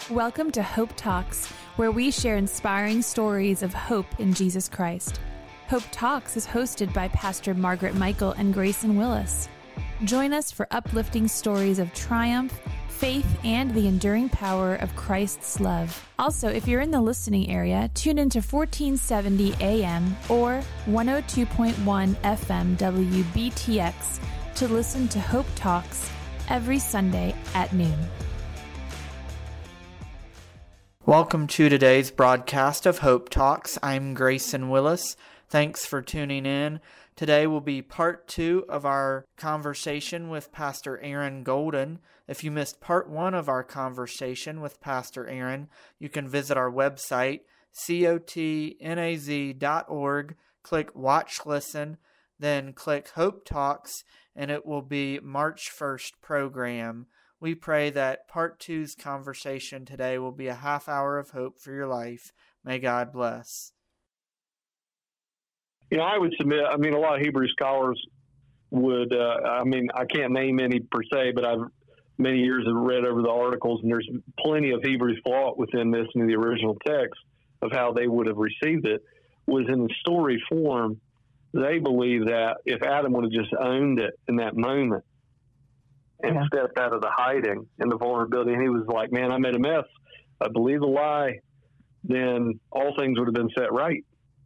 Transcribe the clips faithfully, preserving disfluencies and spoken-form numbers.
Welcome to Hope Talks, where we share inspiring stories of hope in Jesus Christ. Hope Talks is hosted by Pastor Margaret Michael and Grayson Willis. Join us for uplifting stories of triumph, faith, and the enduring power of Christ's love. Also, if you're in the listening area, tune into fourteen seventy A M or one oh two point one F M W B T X to listen to Hope Talks every Sunday at noon. Welcome to today's broadcast of Hope Talks. I'm Grayson Willis. Thanks for tuning in. Today will be part two of our conversation with Pastor Aaron Golden. If you missed part one of our conversation with Pastor Aaron, you can visit our website, cotnaz dot org, click Watch Listen, then click Hope Talks, and it will be March first program. We pray that part two's conversation today will be a half hour of hope for your life. May God bless. You know, I would submit, I mean, a lot of Hebrew scholars would, uh, I mean, I can't name any per se, but I've many years have read over the articles, and there's plenty of Hebrew thought within this in the original text of how they would have received it, was in the story form. They believe that if Adam would have just owned it in that moment, and yeah. stepped out of the hiding and the vulnerability, and he was like, man, I made a mess, I believe the lie, then all things would have been set right.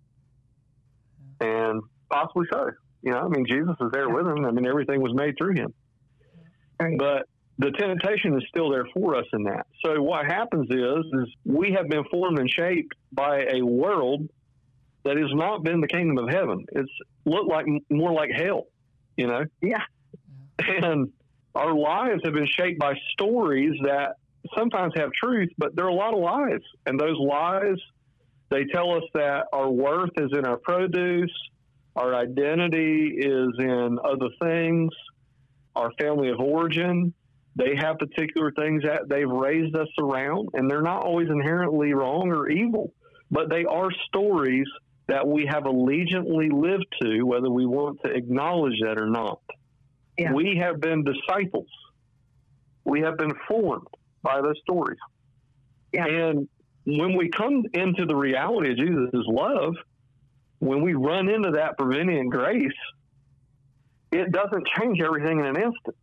And possibly so. You know, I mean, Jesus is there with him. I mean, everything was made through him. Right. But the temptation is still there for us in that. So what happens is, is we have been formed and shaped by a world that has not been the kingdom of heaven. It's looked like more like hell, you know? Yeah. And our lives have been shaped by stories that sometimes have truth, but there are a lot of lies. And those lies, they tell us that our worth is in our produce, our identity is in other things, our family of origin. They have particular things that they've raised us around, and they're not always inherently wrong or evil, but they are stories that we have allegiantly lived to, whether we want to acknowledge that or not. Yeah. We have been disciples. We have been formed by those stories. Yeah. And when we come into the reality of Jesus' love, when we run into that prevenient grace, it doesn't change everything in an instant.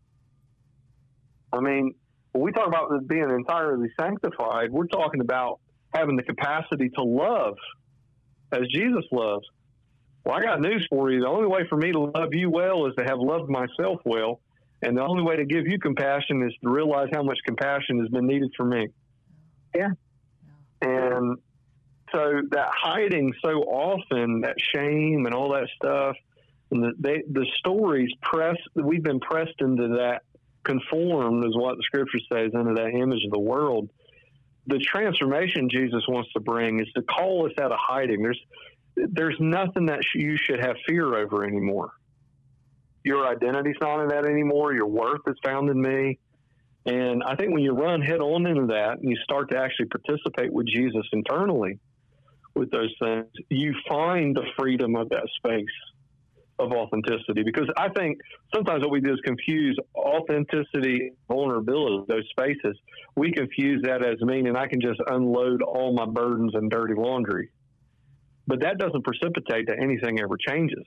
I mean, when we talk about being entirely sanctified, we're talking about having the capacity to love as Jesus loves. Well, I got news for you. The only way for me to love you well is to have loved myself well. And the only way to give you compassion is to realize how much compassion has been needed for me. Yeah. And so that hiding so often, that shame and all that stuff, and the, they, the stories press, we've been pressed into that, conformed is what the scripture says, into that image of the world. The transformation Jesus wants to bring is to call us out of hiding. There's, There's nothing that you should have fear over anymore. Your identity's not in that anymore. Your worth is found in me. And I think when you run head on into that and you start to actually participate with Jesus internally with those things, you find the freedom of that space of authenticity. Because I think sometimes what we do is confuse authenticity and vulnerability, those spaces. We confuse that as meaning I can just unload all my burdens and dirty laundry. But that doesn't precipitate that anything ever changes.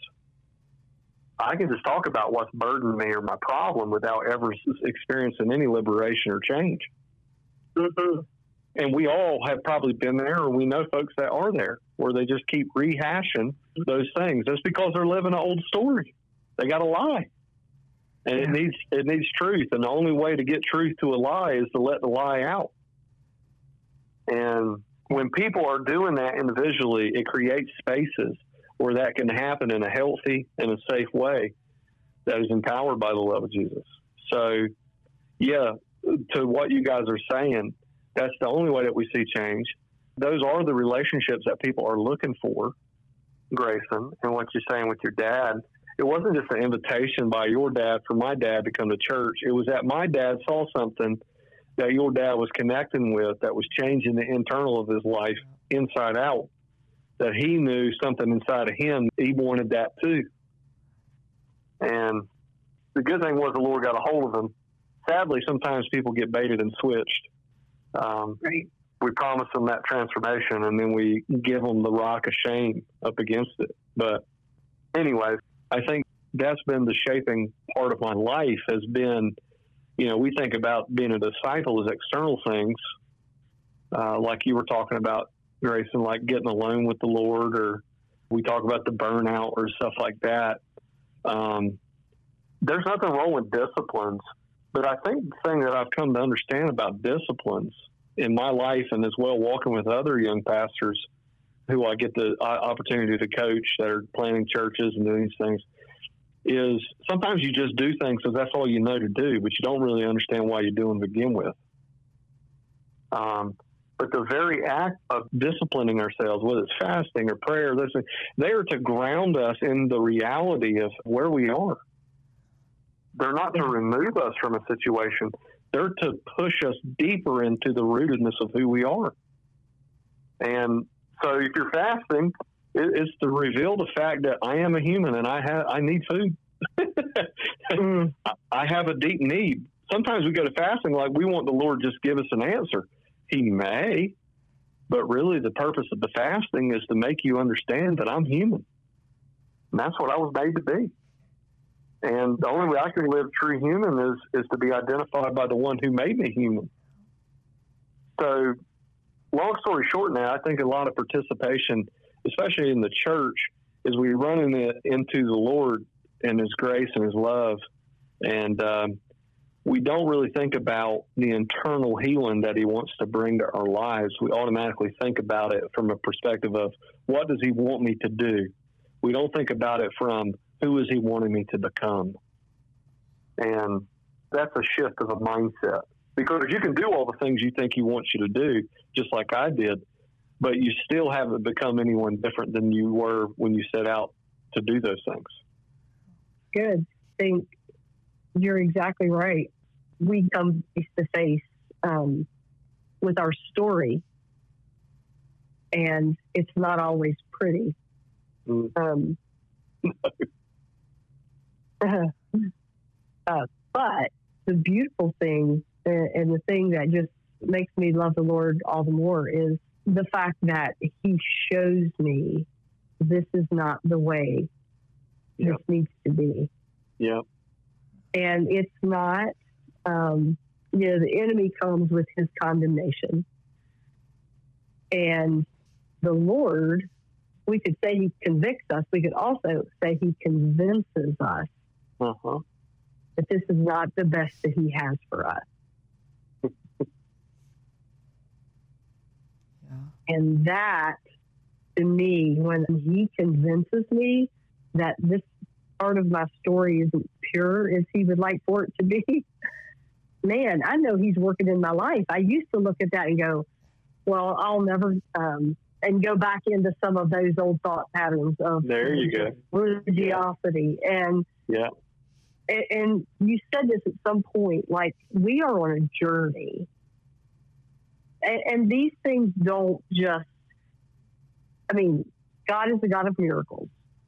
I can just talk about what's burdened me or my problem without ever experiencing any liberation or change. Mm-hmm. And we all have probably been there, or we know folks that are there, where they just keep rehashing those things. That's because they're living an old story. They got a lie. And yeah. it needs it needs truth. And the only way to get truth to a lie is to let the lie out. And when people are doing that individually, it creates spaces where that can happen in a healthy and a safe way that is empowered by the love of Jesus. So, yeah, to what you guys are saying, that's the only way that we see change. Those are the relationships that people are looking for, Grayson, and what you're saying with your dad. It wasn't just an invitation by your dad for my dad to come to church. It was that my dad saw something that your dad was connecting with that was changing the internal of his life inside out, that he knew something inside of him, he wanted that too. And the good thing was the Lord got a hold of him. Sadly, sometimes people get baited and switched. Um, right. We promise them that transformation, and then we give them the rock of shame up against it. But anyway, I think that's been the shaping part of my life has been, you know, we think about being a disciple as external things, uh, like you were talking about, Grayson, like getting alone with the Lord, or we talk about the burnout or stuff like that. Um, there's nothing wrong with disciplines, but I think the thing that I've come to understand about disciplines in my life, and as well walking with other young pastors who I get the opportunity to coach that are planning churches and doing these things, is sometimes you just do things because that's all you know to do, but you don't really understand why you're doing to begin with. Um, but the very act of disciplining ourselves, whether it's fasting or prayer, they are to ground us in the reality of where we are. They're not to remove us from a situation. They're to push us deeper into the rootedness of who we are. And so if you're fasting, it's to reveal the fact that I am a human and I have I need food. I have a deep need. Sometimes we go to fasting like we want the Lord to just give us an answer. He may, but really the purpose of the fasting is to make you understand that I'm human. And that's what I was made to be. And the only way I can live true human is, is to be identified by the one who made me human. So, long story short now, I think a lot of participation, especially in the church, is we run in the, into the Lord and His grace and His love. And um, we don't really think about the internal healing that He wants to bring to our lives. We automatically think about it from a perspective of, what does He want me to do? We don't think about it from, who is He wanting me to become? And that's a shift of a mindset. Because you can do all the things you think He wants you to do, just like I did, but you still haven't become anyone different than you were when you set out to do those things. Good. I think you're exactly right. We come face to face um, with our story, and it's not always pretty. Mm. Um, uh, but the beautiful thing, uh, and the thing that just makes me love the Lord all the more, is the fact that He shows me this is not the way yep. this needs to be. Yeah. And it's not, um, you know, the enemy comes with his condemnation. And the Lord, we could say He convicts us. We could also say He convinces us uh-huh. that this is not the best that He has for us. yeah. And that, to me, when He convinces me that this part of my story isn't pure as He would like for it to be, man, I know He's working in my life. I used to look at that and go, well, I'll never... Um, and go back into some of those old thought patterns of there you go religiosity. Yeah. And yeah, and, and you said this at some point, like, we are on a journey, and, and these things don't just. I mean, God is the God of miracles,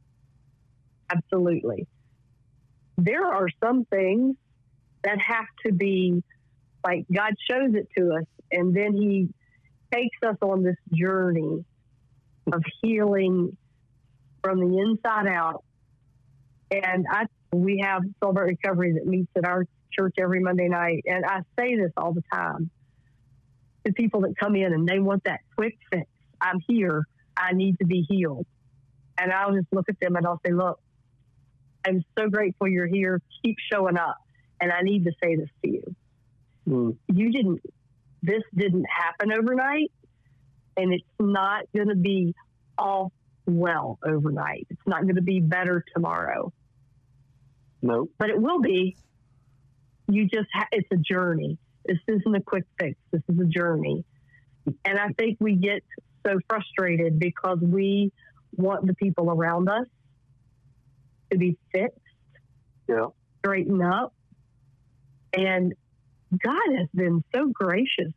absolutely. There are some things that have to be like God shows it to us, and then He takes us on this journey of healing from the inside out. And I, we have Celebrate Recovery that meets at our church every Monday night. And I say this all the time to people that come in and they want that quick fix. I'm here. I need to be healed. And I'll just look at them and I'll say, look, I'm so grateful you're here. Keep showing up. And I need to say this to you. Mm. You didn't, this didn't happen overnight, and it's not going to be all well overnight. It's not going to be better tomorrow. No. Nope. But it will be. You just, ha- it's a journey. This isn't a quick fix. This is a journey. And I think we get so frustrated because we want the people around us to be fixed, yeah, straighten up. And God has been so gracious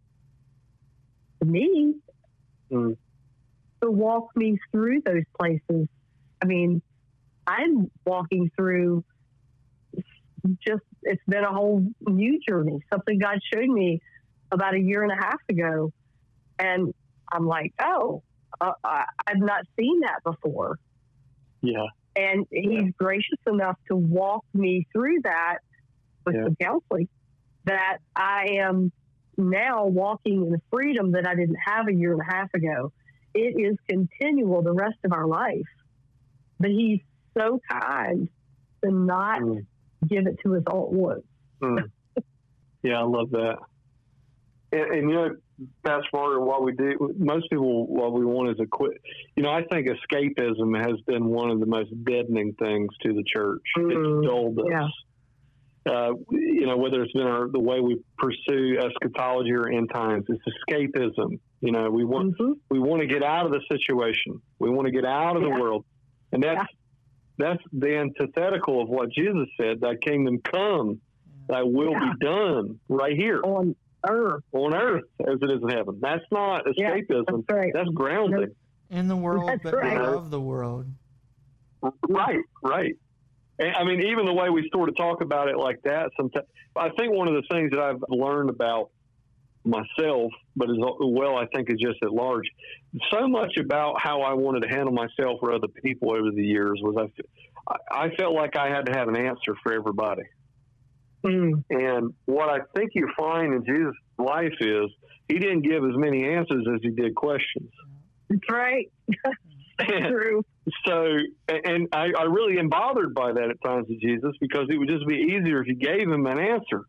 to me mm. to walk me through those places. I mean, I'm walking through just, it's been a whole new journey, something God showed me about a year and a half ago. And I'm like, oh, uh, I, I've not seen that before. Yeah. And he's gracious enough to walk me through that with Yeah. some counseling, that I am now walking in a freedom that I didn't have a year and a half ago. It is continual the rest of our life. But he's so kind to not Mm. give it to us all at once. Mm. Yeah, I love that. And, and you know, Pastor Margaret, what we do, most people, what we want is a quit. You know, I think escapism has been one of the most deadening things to the church. Mm. It's dulled us. Yeah. Uh, you know, whether it's been our, the way we pursue eschatology or end times, it's escapism. You know, we want Mm-hmm. we want to get out of the situation. We want to get out of Yeah. the world, and that's Yeah. that's the antithetical of what Jesus said: "Thy kingdom come, thy will Yeah. be done right here On earth. on earth as it is in heaven." That's not Yeah, escapism. that's right. That's grounding. In the world, That's but right. not of the world. Right, right. And, I mean, even the way we sort of talk about it like that, sometimes I think one of the things that I've learned about myself, but as well, I think is just at large, so much about how I wanted to handle myself or other people over the years was I, I felt like I had to have an answer for everybody. Mm. And what I think you find in Jesus' life is he didn't give as many answers as he did questions. That's right. That's true. So, and I, I really am bothered by that at times with Jesus, because it would just be easier if you gave him an answer.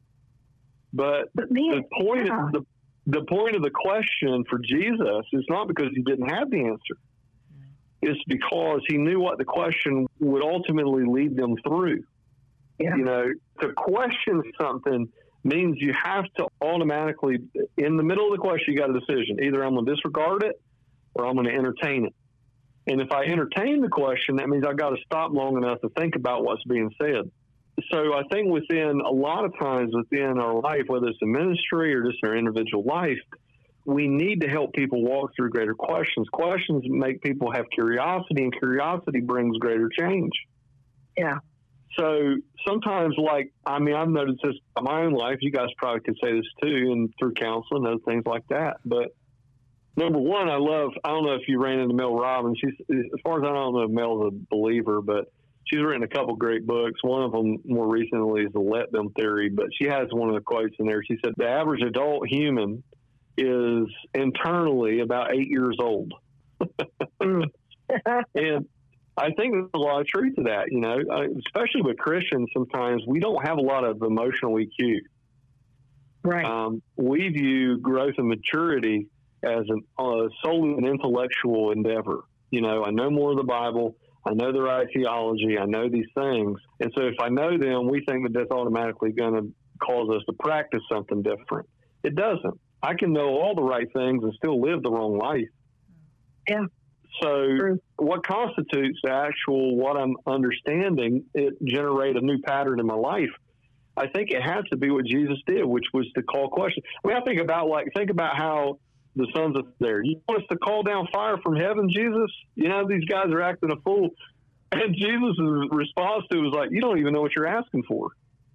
But, But man, the point, yeah. the, the point of the question for Jesus is not because he didn't have the answer. It's because he knew what the question would ultimately lead them through. Yeah. You know, to question something means you have to automatically, in the middle of the question, you got a decision. Either I'm going to disregard it or I'm going to entertain it. And if I entertain the question, that means I've got to stop long enough to think about what's being said. So I think within a lot of times within our life, whether it's in ministry or just in our individual life, we need to help people walk through greater questions. Questions make people have curiosity, and curiosity brings greater change. Yeah. So sometimes, like, I mean, I've noticed this in my own life. You guys probably could say this too, and through counseling and other things like that. But number one, I love, I don't know if you ran into Mel Robbins. She's, as far as I don't know if Mel's a believer, but she's written a couple great books. One of them more recently is the Let Them Theory, but she has one of the quotes in there. She said, the average adult human is internally about eight years old. And I think there's a lot of truth to that, you know, especially with Christians. Sometimes we don't have a lot of emotional E Q. Right. Um, we view growth and maturity as an uh, solely an intellectual endeavor. You know, I know more of the Bible. I know the right theology. I know these things. And so if I know them, we think that that's automatically going to cause us to practice something different. It doesn't. I can know all the right things and still live the wrong life. Yeah. So True. what constitutes the actual, what I'm understanding, it generate a new pattern in my life? I think it has to be what Jesus did, which was to call questions. I mean, I think about like, think about how the sons of there, you want us to call down fire from heaven, Jesus? You know, these guys are acting a fool. And Jesus' response to it was like, you don't even know what you're asking for.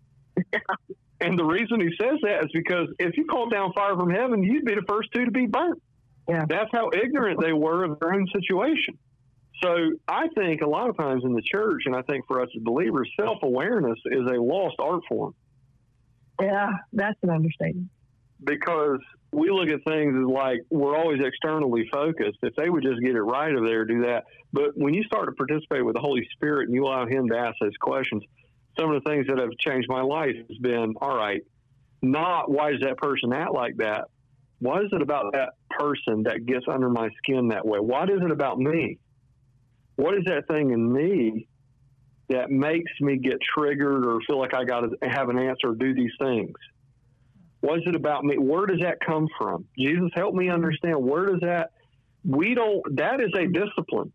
And the reason he says that is because if you called down fire from heaven, you'd be the first two to be burnt. Yeah. That's how ignorant they were of their own situation. So I think a lot of times in the church, and I think for us as believers, self-awareness is a lost art form. Yeah, that's an understatement. Because we look at things as like we're always externally focused. If they would just get it right over there, do that. But when you start to participate with the Holy Spirit and you allow him to ask those questions, some of the things that have changed my life has been, all right, not why does that person act like that? What is it about that person that gets under my skin that way? What is it about me? What is that thing in me that makes me get triggered or feel like I got to have an answer or do these things? What is it about me? Where does that come from? Jesus, help me understand. Where does that, we don't, that is a discipline.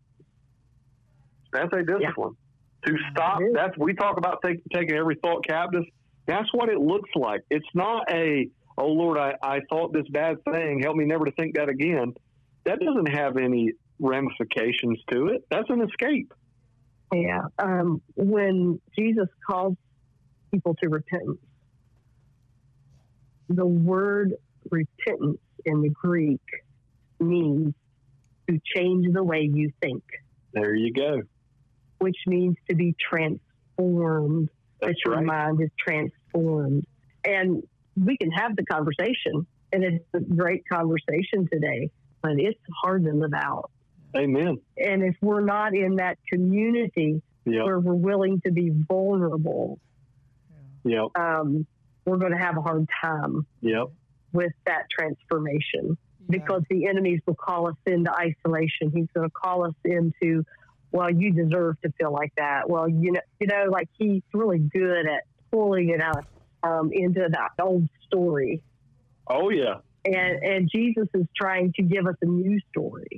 That's a discipline. Yeah. To stop, that's, we talk about take, taking every thought captive. That's what it looks like. It's not a, oh Lord, I, I thought this bad thing, help me never to think that again. That doesn't have any ramifications to it. That's an escape. Yeah. Um, when Jesus calls people to repentance, the word repentance in the Greek means to change the way you think. There you go. Which means to be transformed. That's that your right. mind is transformed. And we can have the conversation, and it's a great conversation today, but it's hard to live out. Amen. And if we're not in that community yep. where we're willing to be vulnerable, yep. um, we're going to have a hard time yep. with that transformation. Yeah. Because the enemies will call us into isolation. He's going to call us into, well, you deserve to feel like that. Well, you know, you know, like he's really good at pulling it out um, into that old story. Oh yeah. And and Jesus is trying to give us a new story.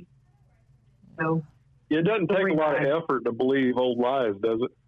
So it doesn't take a lot of effort to believe old lies, does it?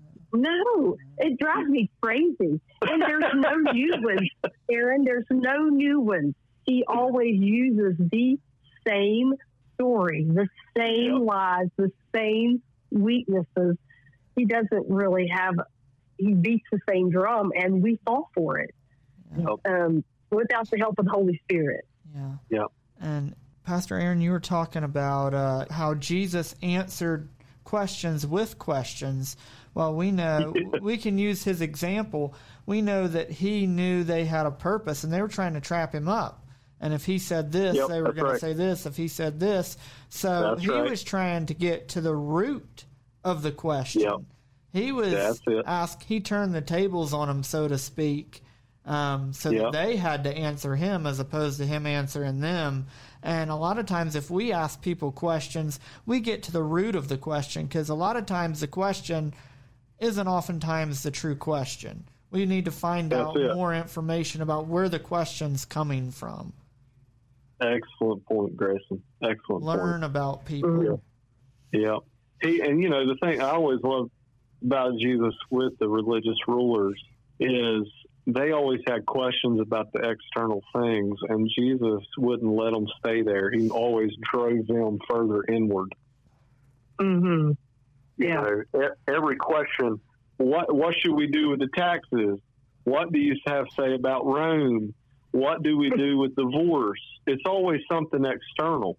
No, it drives me crazy. And there's no new ones, Aaron. There's no new ones. He always uses the same story, the same yep. lies, the same weaknesses. He doesn't really have, he beats the same drum, and we fall for it yep. um, without the help of the Holy Spirit. Yeah. Yeah. And Pastor Aaron, you were talking about uh, how Jesus answered questions with questions. Well, we know, we can use his example. We know that he knew they had a purpose, and they were trying to trap him up. And if he said this, yep, they were going right. to say this. If he said this. So that's he right. was trying to get to the root of the question. Yep. He was That's it. asked, he turned the tables on them, so to speak, um, so yep. that they had to answer him as opposed to him answering them. And a lot of times if we ask people questions, we get to the root of the question, because a lot of times the question isn't oftentimes the true question. We need to find That's out it. more information about where the question's coming from. Excellent point, Grayson. Excellent Learn point. about people. Yeah. yeah. He, and, you know, the thing I always love about Jesus with the religious rulers is they always had questions about the external things, and Jesus wouldn't let them stay there. He always drove them further inward. Mm-hmm. Yeah. You know, every question, what what should we do with the taxes? What do you have to say about Rome? What do we do with divorce? It's always something external.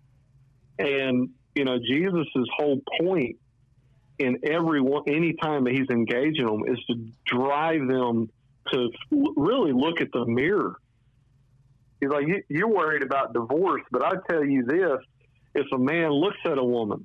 And, you know, Jesus's whole point in every one, any time that he's engaging them is to drive them to really look at the mirror. He's like, you, you're worried about divorce, but I tell you this, if a man looks at a woman,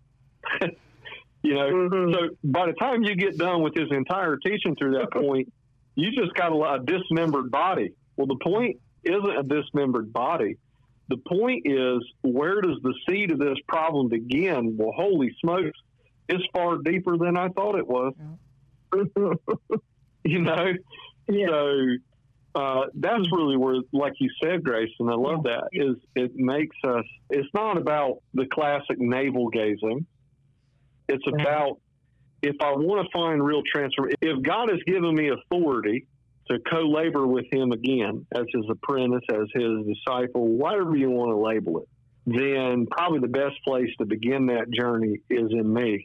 you know, mm-hmm. so by the time you get done with his entire teaching through that point, you just got a, a dismembered body. Well, the point isn't a dismembered body. The point is, where does the seed of this problem begin? Well, holy smokes, it's far deeper than I thought it was. Yeah. You know? Yeah. So uh, that's really where, like you said, Grace, and I love yeah. that, is it makes us, it's not about the classic navel gazing. It's yeah. about, if I want to find real transformation, if God has given me authority to co-labor with him again as his apprentice, as his disciple, whatever you want to label it, then probably the best place to begin that journey is in me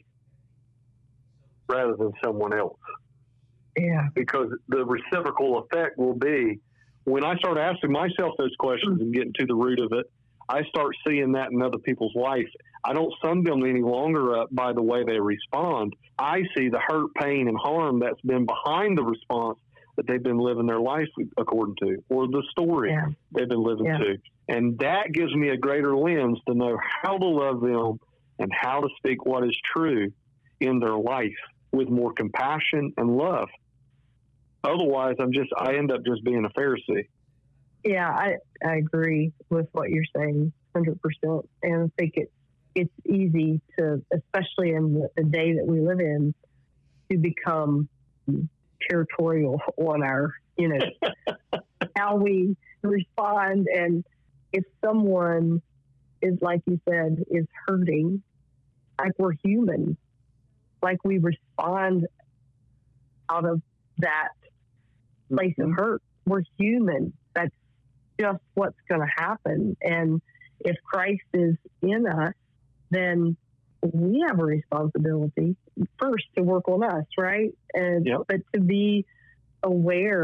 rather than someone else. Yeah. Because the reciprocal effect will be, when I start asking myself those questions and getting to the root of it, I start seeing that in other people's life. I don't sum them any longer up by the way they respond. I see the hurt, pain, and harm that's been behind the response that they've been living their life according to, or the story yeah. they've been living yeah. to. And that gives me a greater lens to know how to love them and how to speak what is true in their life with more compassion and love. Otherwise, I'm just, I end up just being a Pharisee. Yeah, I, I agree with what you're saying, one hundred percent. And I think it's, it's easy to, especially in the, the day that we live in, to become territorial on our, you know, how we respond. And if someone is, like you said, is hurting, like we're human, like we respond out of that place of hurt. We're human. That's just what's going to happen. And if Christ is in us, then we have a responsibility first to work on us, right? And yep. but to be aware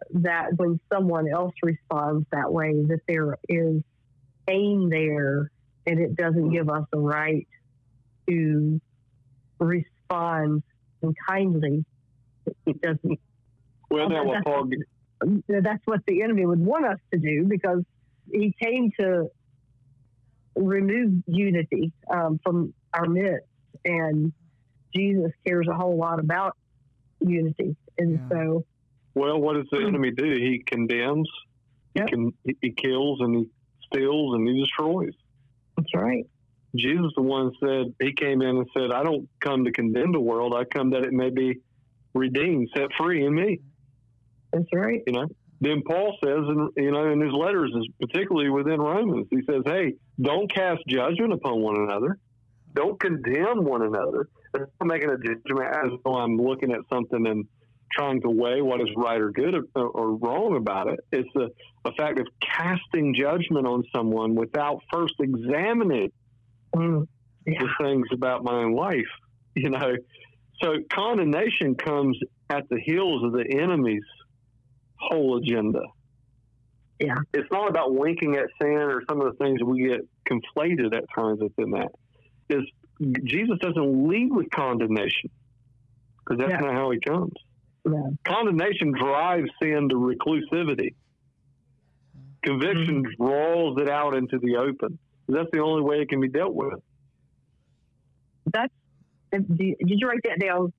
that when someone else responds that way, that there is pain there, and it doesn't give us a right to respond kindly. It doesn't. Well, now what Paul. That's what the enemy would want us to do, because he came to remove unity um, from our midst, and Jesus cares a whole lot about unity. And yeah. so, well, what does the enemy do? He condemns, yep. he can, he kills, and he steals, and he destroys. That's right. Jesus, the one said, he came in and said, "I don't come to condemn the world. I come that it may be redeemed, set free in me." That's right. You know. Then Paul says, in, you know, in his letters, particularly within Romans, he says, "Hey, don't cast judgment upon one another. Don't condemn one another. I'm not making a judgment as though I'm looking at something and trying to weigh what is right or good or, or wrong about it. It's the, the fact of casting judgment on someone without first examining mm, yeah. the things about my own life. You know, so condemnation comes at the heels of the enemy's whole agenda. Yeah, it's not about winking at sin or some of the things we get conflated at times within that. Is Jesus doesn't lead with condemnation, because that's yeah. not how he comes. Yeah. Condemnation drives sin to reclusivity. Conviction mm-hmm. draws it out into the open. That's the only way it can be dealt with. That's. Did you write that down?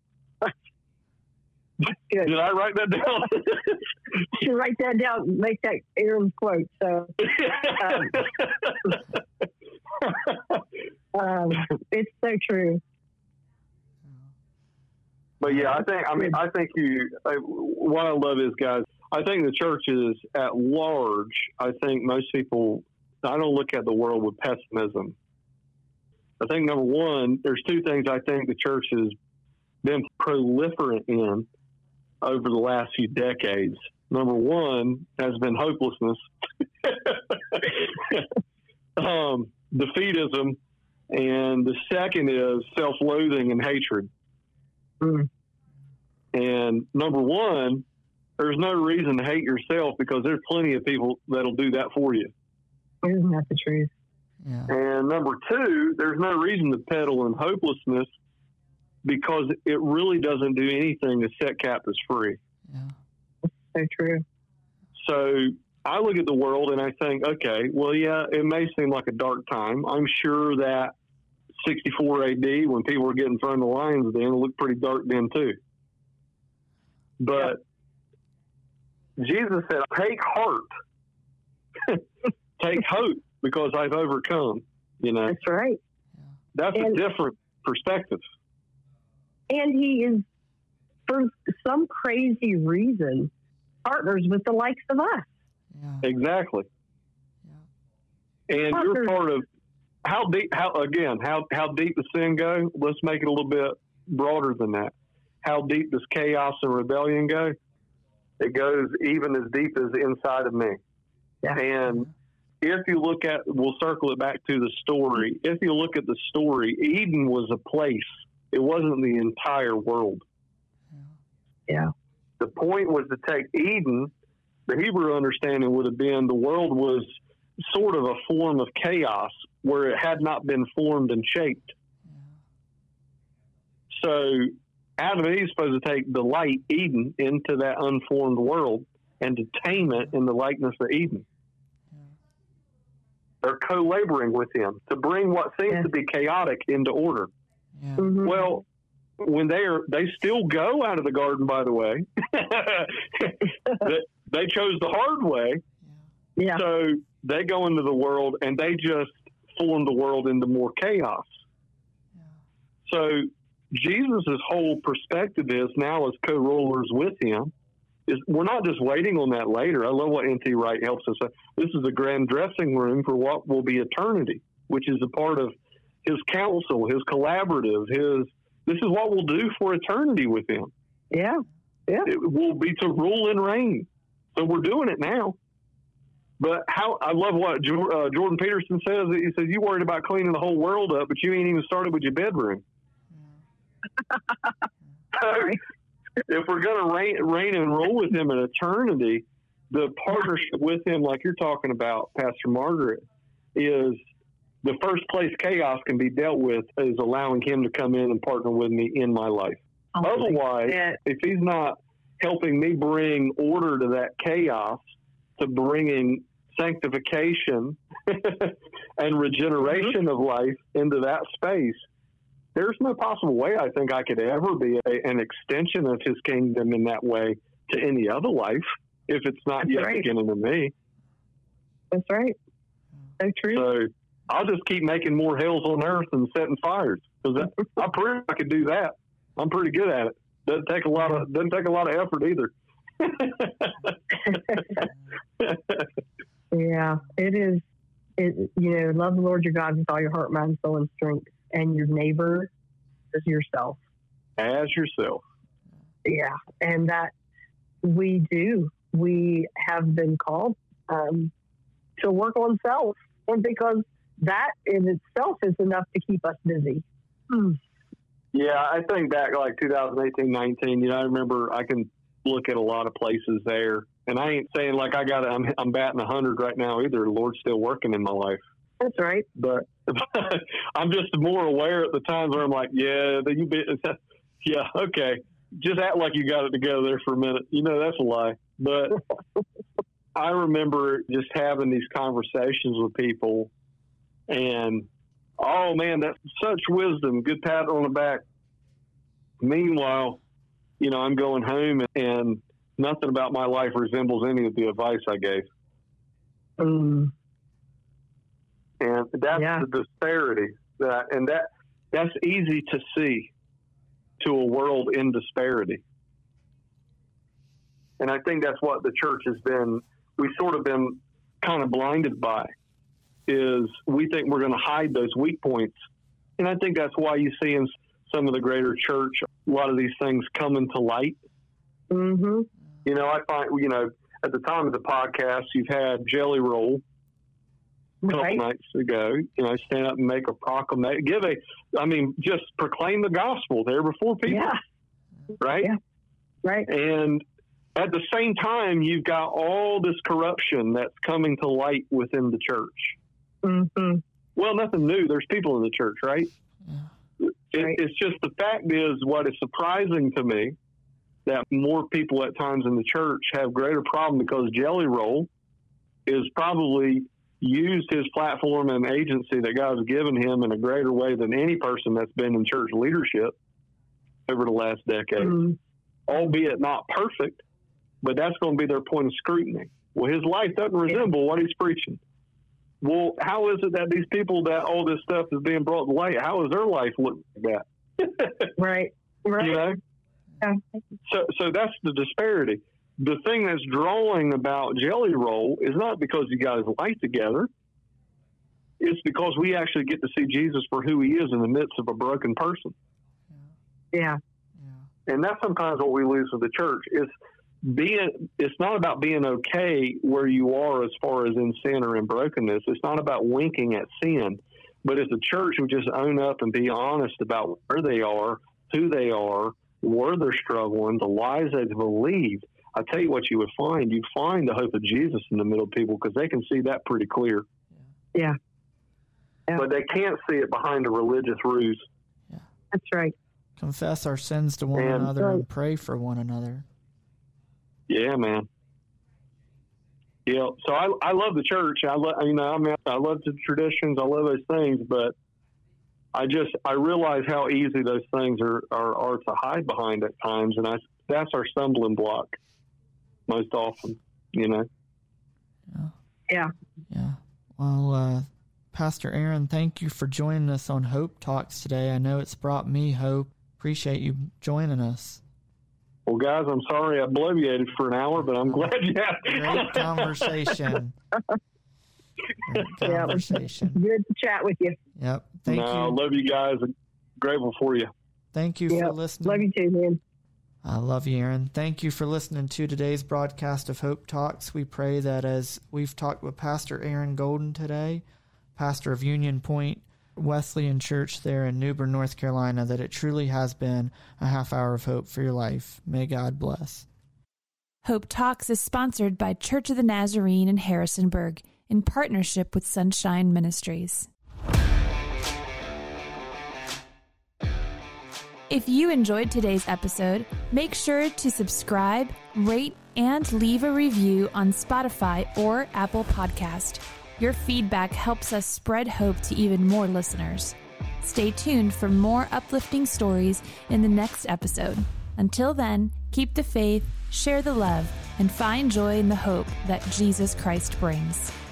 Good. Did I write that down? You should write that down. Make that Aaron's quote. So, um, um, it's so true. But yeah, I think. I mean, I think you. I, what I love is, guys. I think the churches at large. I think most people. I don't look at the world with pessimism. I think number one, there's two things I think the church has been proliferate in over the last few decades. Number one has been hopelessness, um, defeatism, and the second is self-loathing and hatred. Mm. And number one, there's no reason to hate yourself, because there's plenty of people that'll do that for you. Isn't that the truth? Yeah. And number two, there's no reason to peddle in hopelessness, because it really doesn't do anything to set captives free. Yeah. So true. So I look at the world and I think, okay, well, yeah, it may seem like a dark time. I'm sure that sixty-four A D, when people were getting thrown to the lions, then it looked pretty dark then too. But yeah. Jesus said, "Take heart, take hope, because I've overcome." You know, that's right. That's and, a different perspective. And he is, for some crazy reason, partners with the likes of us. Yeah. Exactly. Yeah. And partners. You're part of how deep. How again? How how deep does sin go? Let's make it a little bit broader than that. How deep does chaos and rebellion go? It goes even as deep as inside of me. Yeah. And if you look at, we'll circle it back to the story. If you look at the story, Eden was a place. It wasn't the entire world. Yeah. The point was to take Eden. The Hebrew understanding would have been the world was sort of a form of chaos where it had not been formed and shaped. Yeah. So Adam and Eve is supposed to take the light, Eden, into that unformed world and to tame it in the likeness of Eden. They're co-laboring with him to bring what seems yeah. to be chaotic into order. Yeah. Mm-hmm. Well, when they are, they still go out of the garden, by the way. they, they chose the hard way. Yeah. So they go into the world and they just form the world into more chaos. Yeah. So Jesus' whole perspective is now as co-rulers with him. Is we're not just waiting on that later. I love what N T Wright helps us. This is a grand dressing room for what will be eternity, which is a part of his counsel, his collaborative, his. This is what we'll do for eternity with him. Yeah, yeah. It will be to rule and reign. So we're doing it now. But how I love what uh, Jordan Peterson says. He says, "You worried about cleaning the whole world up, but you ain't even started with your bedroom." Sorry. if we're going to reign, reign and rule with him in eternity, the partnership with him, like you're talking about, Pastor Margaret, is the first place chaos can be dealt with is allowing him to come in and partner with me in my life. Oh, Otherwise, yeah. if he's not helping me bring order to that chaos, to bringing sanctification and regeneration mm-hmm. of life into that space, there's no possible way I think I could ever be a, an extension of his kingdom in that way to any other life if it's not That's yet right. beginning to me. That's right. So true. So I'll just keep making more hells on earth and setting fires because I prove I could do that. I'm pretty good at it. Doesn't take a lot of doesn't take a lot of effort either. Yeah, it is. It, you know, love the Lord your God with all your heart, mind, soul, and strength, and your neighbor as yourself. As yourself. Yeah, and that we do. We have been called um, to work on self, and because that in itself is enough to keep us busy. Mm. Yeah, I think back like two thousand eighteen, nineteen, you know, I remember I can look at a lot of places there. And I ain't saying like I got I'm I'm batting a hundred right now either. The Lord's still working in my life. That's right. But I'm just more aware at the times where I'm like, yeah, you be, yeah, okay. Just act like you got it together there for a minute. You know, that's a lie. But I remember just having these conversations with people and, oh man, that's such wisdom. Good pat on the back. Meanwhile, you know, I'm going home and, and nothing about my life resembles any of the advice I gave. Mm. And that's yeah. the disparity that, and that that's easy to see to a world in disparity. And I think that's what the church has been, we've sort of been kind of blinded by, is we think we're going to hide those weak points. And I think that's why you see in some of the greater church, a lot of these things coming to light. Mm-hmm. You know, I find, you know, at the time of the podcast, you've had Jelly Roll a couple right. nights ago, you know, stand up and make a proclamation, give a, I mean, just proclaim the gospel there before people. Yeah. Right? Yeah. Right. And at the same time, you've got all this corruption that's coming to light within the church. Mm-hmm. Well, nothing new. There's people in the church, right? Yeah. It, right. It's just the fact is what is surprising to me that more people at times in the church have greater problem because Jelly Roll is probably used his platform and agency that God has given him in a greater way than any person that's been in church leadership over the last decade, mm-hmm. albeit not perfect, but that's going to be their point of scrutiny. Well, his life doesn't resemble yeah. what he's preaching. Well, how is it that these people that all this stuff is being brought to light, how does their life look like that? Right. Right. You know? Yeah. So, so that's the disparity. The thing that's drawing about Jelly Roll is not because he got his life together. It's because we actually get to see Jesus for who he is in the midst of a broken person. Yeah. yeah. And that's sometimes what we lose with the church. It's being, it's not about being okay where you are as far as in sin or in brokenness. It's not about winking at sin, but as a church, we just own up and be honest about where they are, who they are, where they're struggling, the lies they've believed. I tell you what you would find. You'd find the hope of Jesus in the middle of people because they can see that pretty clear. Yeah. yeah. But they can't see it behind a religious ruse. Yeah. That's right. Confess our sins to one and, another and pray for one another. Yeah, man. Yeah, so I I love the church. I love you know I mean I love the traditions. I love those things, but I just I realize how easy those things are are, are to hide behind at times, and I that's our stumbling block most often. You know. Yeah. Yeah. Yeah. Well, uh, Pastor Aaron, thank you for joining us on Hope Talks today. I know it's brought me hope. Appreciate you joining us. Well, guys, I'm sorry I bloviated for an hour, but I'm glad you had Great conversation. Great conversation. Yeah, good to chat with you. Yep. Thank no, you. I love you guys. I'm grateful for you. Thank you yep. for listening. Love you too, man. I love you, Aaron. Thank you for listening to today's broadcast of Hope Talks. We pray that as we've talked with Pastor Aaron Golden today, pastor of Union Point Wesleyan Church there in New Bern, North Carolina, that it truly has been a half hour of hope for your life. May God bless. Hope Talks is sponsored by Church of the Nazarene in Harrisonburg in partnership with Sunshine Ministries. If you enjoyed today's episode, make sure to subscribe, rate, and leave a review on Spotify or Apple Podcast. Your feedback helps us spread hope to even more listeners. Stay tuned for more uplifting stories in the next episode. Until then, keep the faith, share the love, and find joy in the hope that Jesus Christ brings.